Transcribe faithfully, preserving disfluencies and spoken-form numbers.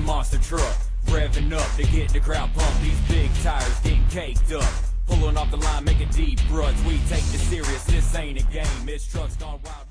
monster truck, revving up to get the crowd pumped. These big tires getting caked up, pulling off the line, making deep ruts. We take this serious, this ain't a game. This truck's gone wild.